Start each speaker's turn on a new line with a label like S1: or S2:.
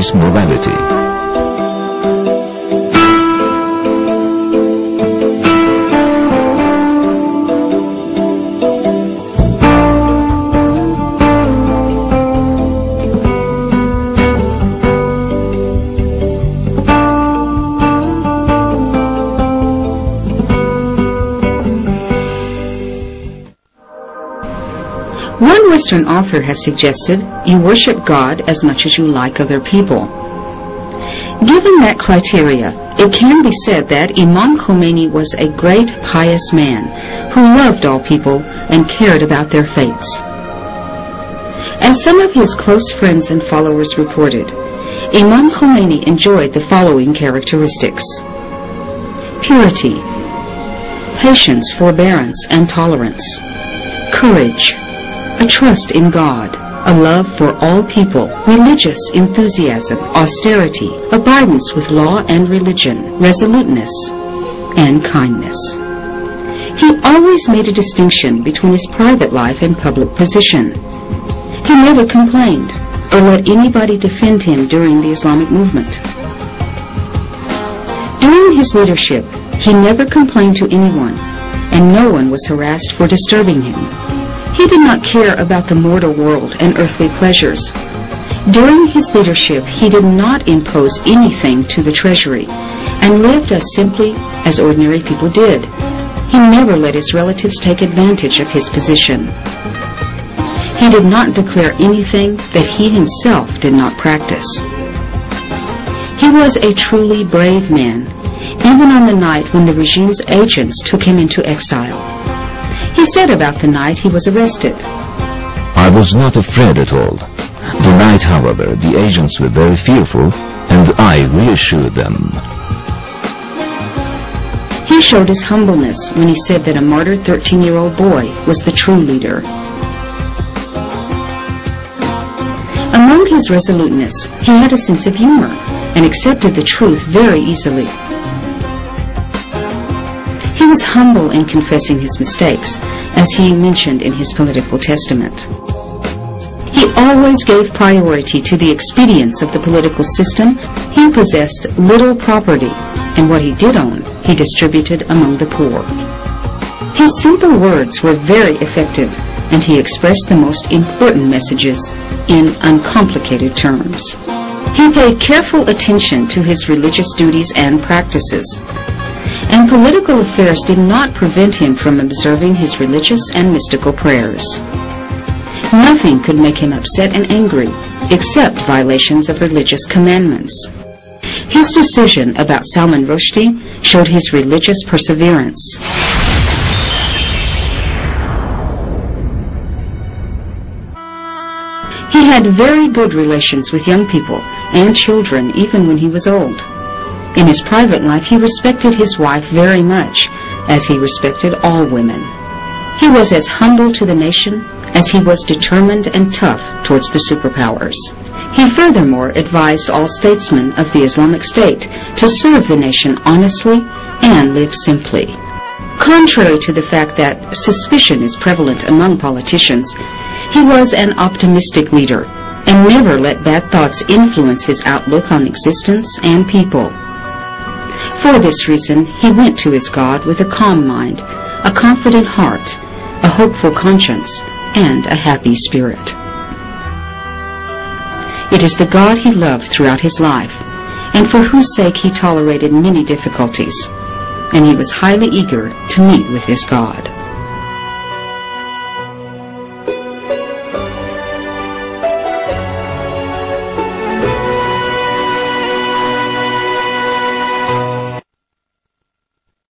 S1: Chinese morality.
S2: One Western author has suggested you worship God as much as you like other people. Given that criteria, it can be said that Imam Khomeini was a great pious man who loved all people and cared about their fates. As some of his close friends and followers reported, Imam Khomeini enjoyed the following characteristics: purity, patience, forbearance, and tolerance, courage, a trust in God, a love for all people, religious enthusiasm, austerity, abidance with law and religion, resoluteness, and kindness. He always made a distinction between his private life and public position. He never complained or let anybody defend him during the Islamic movement. During his leadership, he never complained to anyone, and no one was harassed for disturbing him. He did not care about the mortal world and earthly pleasures. During his leadership, he did not impose anything to the treasury and lived as simply as ordinary people did. He never let his relatives take advantage of his position. He did not declare anything that he himself did not practice. He was a truly brave man, even on the night when the regime's agents took him into exile. He said about the night he was arrested,
S1: I was not afraid at all. The night, however, the agents were very fearful, and I reassured them.
S2: He showed his humbleness when he said that a martyred 13-year-old boy was the true leader. Among his resoluteness, he had a sense of humor and accepted the truth very easily. He was humble in confessing his mistakes, as he mentioned in his political testament. He always gave priority to the expedience of the political system. He possessed little property, and what he did own, he distributed among the poor. His simple words were very effective, and he expressed the most important messages in uncomplicated terms. He paid careful attention to his religious duties and practices, and political affairs did not prevent him from observing his religious and mystical prayers. Nothing could make him upset and angry, except violations of religious commandments. His decision about Salman Rushdie showed his religious perseverance. He had very good relations with young people and children even when he was old. In his private life, he respected his wife very much, as he respected all women. He was as humble to the nation as he was determined and tough towards the superpowers. He furthermore advised all statesmen of the Islamic State to serve the nation honestly and live simply. Contrary to the fact that suspicion is prevalent among politicians, he was an optimistic leader and never let bad thoughts influence his outlook on existence and people. For this reason, he went to his God with a calm mind, a confident heart, a hopeful conscience, and a happy spirit. It is the God he loved throughout his life, and for whose sake he tolerated many difficulties, and he was highly eager to meet with his God.